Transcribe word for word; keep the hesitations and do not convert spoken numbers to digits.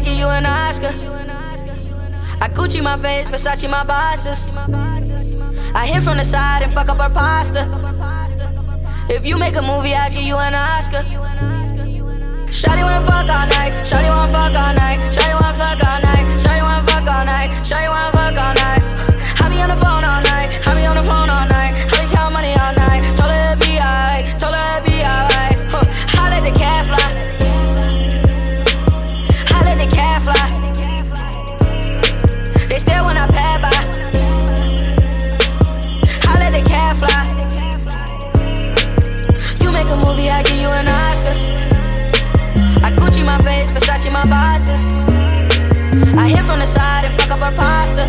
I give you an Oscar. I Gucci my face, Versace my bosses. I hit from the side and fuck up her pasta. If you make a movie, I give you an Oscar. Shawty wanna fuck all night. Shawty wanna fuck all night. Shawty wanna fuck all night. Shawty wanna fuck all night. Shawty wanna fuck all night. I be on the phone all night. I be on the phone all night. I be count money all night. Told her it'd be alright. Told her it'd be alright. Huh. I let the cat fly. I let the cat fly. They stare when I pass by. I let the cat fly. You make a movie, I give you an Oscar. I Gucci my face, Versace my bosses. I hit from the side and fuck up her pasta.